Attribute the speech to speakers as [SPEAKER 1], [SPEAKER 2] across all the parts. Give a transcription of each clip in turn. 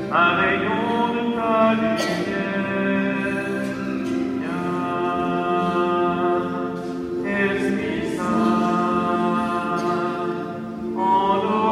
[SPEAKER 1] un rayon de ta lumière. Viens, Esprit Saint, en nos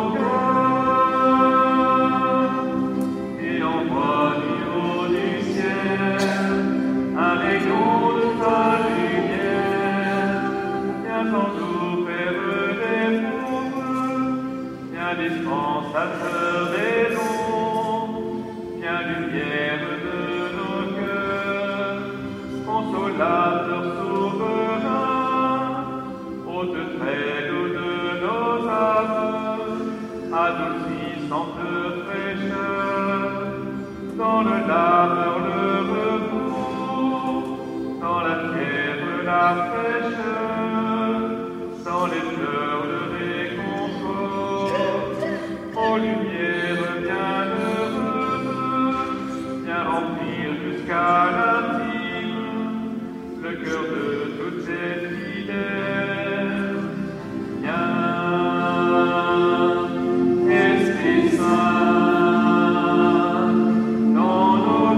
[SPEAKER 1] cœurs, et envoie du haut du ciel un rayon de ta lumière. Viens en nous faire des pauvres, viens dispensateur des dons, viens lumière de nos cœurs, consolateur souverain, haute traîneau de nos âmes, adoucissante fraîcheur, dans le labeur le repos, dans la fièvre la fraîcheur, dans les pleurs le réconfort. Ô lumière bienheureuse, viens remplir jusqu'à l'intime le cœur de toutes ces fidèles. Viens, Esprit Saint, dans nos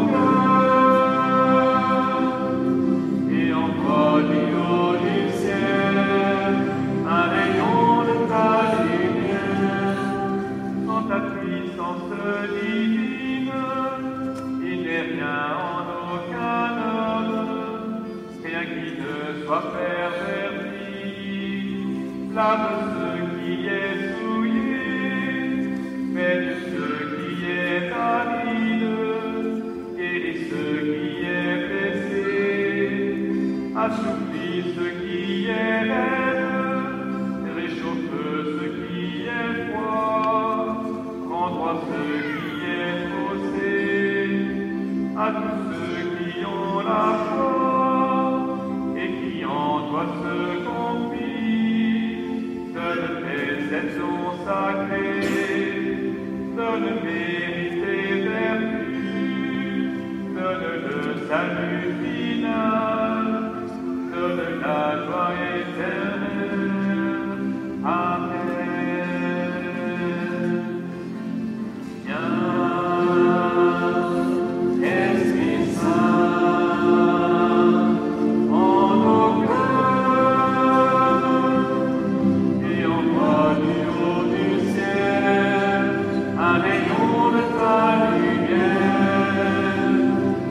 [SPEAKER 1] cœurs, et envoie du haut du ciel un rayon de ta lumière. Sans ta puissance divine, il n'est rien en aucun homme, rien qui ne soit perverti. Lave ce qui est souillé, mais de ce qui est aride, guéris ce qui est blessé, assouplis ce qui est laide, réchauffe ce qui est froid, rends droit ce qui est faussé, à tous ceux qui ont la foi et qui en toi se confient. Donne tes saisons sacrées, donne mérite et vertu, donne le salut final, donne la joie éternelle. Amen. Viens, Esprit Saint, en nos cœurs, et envoie du haut du ciel un rayon de ta lumière.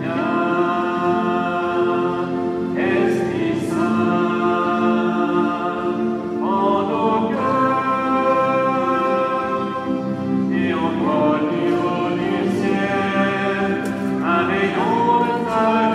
[SPEAKER 1] Viens, Esprit Saint, en nos cœurs, et envoie du haut du ciel un rayon de ta lumière.